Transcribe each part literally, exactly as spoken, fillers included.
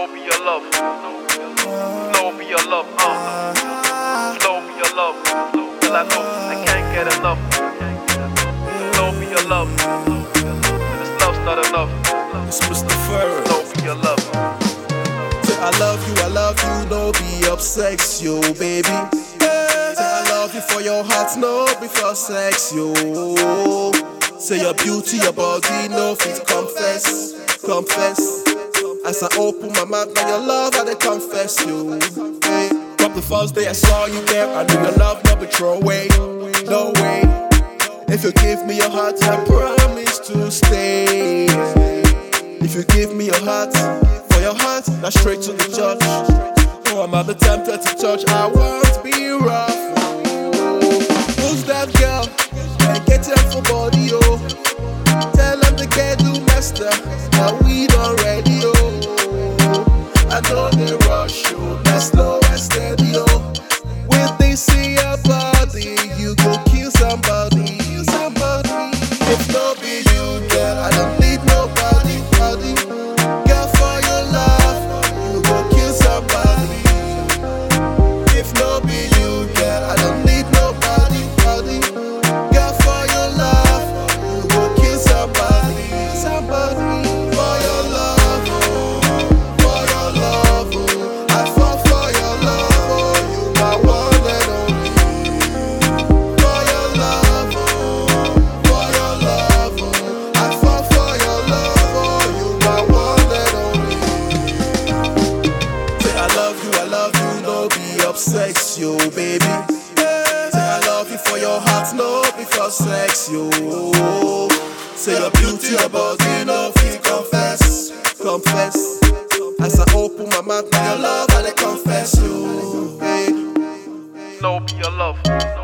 Snow be your love. Snow be your love. Uh. Snow be your love. Till I know I can't get enough. Snow be your love. This love's not enough. It's Mister Ferris. Snow be your love. Say I love you, I love you, no be obsessed, yo, baby. Say I love you for your heart, no be for sex, yo. Say your beauty, your body, no fit confess, confess. As I open my mouth, now your love, I dey confess, yo. Hey, from the first day I saw you there, I knew your love no be throw away, no way. If you give me your heart, I promise to stay. If you give me your heart, for your heart, now straight to the church. Oh, I'm at the tempted to touch, I won't be rough. Who's that girl? I get her for body, oh. Tell them to get do master, now we done ready, oh. I know they rush, oh. That's slow and steady, oh. When they see your body, you go kill somebody, kill somebody. If no be you, girl, I don't need nobody, body. Girl, for your love, you go kill somebody. If no be you, girl, I don't need nobody, body. Girl, for your love, you go kill somebody, somebody. For your love, oh, for your love, oh, I fall for your love, oh, you my one and only. For your love, oh, for your love, oh, I fall for your love, oh, you my one and only. Say I love you, I love you, no be obsessed, yo, baby. Say I love you for your heart, no be for sex, yo. Say your beauty, your body, no fit confess, confess. As I open my mouth, now your love, I dey confess, yo. Hey. Snow be your love.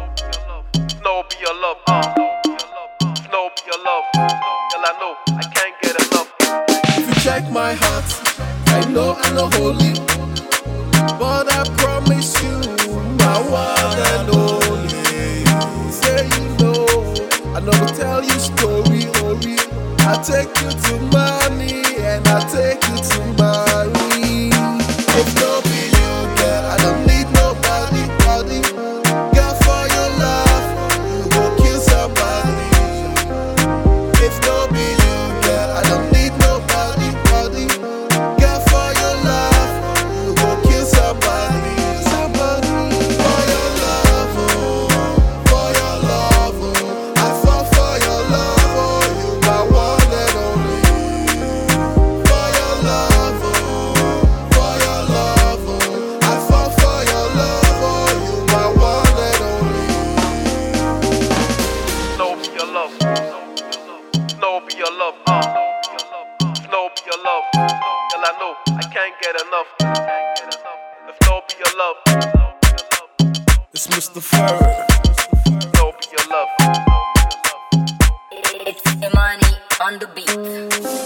Snow be your love. Uh. Snow be your love. Till I know I can't get enough. If you check my heart, I know I'm not holy, but I promise you, my one and only. Say you know, I never tell you story, story. I take you to money and I take you to marry. If no be you, girl, I don't need nobody, body. Girl, for your love, you go kill somebody. If no be you, girl, I don't need nobody, body. Girl, for your love, you go kill somebody, somebody. For your love, oh, for your love, oh, I fall for your love, oh, you my one and only. For your love, oh, for your love, oh, I fall for your love, oh, you my one and only. Snow be your love. Snow be your love. Uh. Snow be your love. Till I know I can't get enough. If snow be your love, It's Mister Ferris. snow be your love. It's Imani on the beat.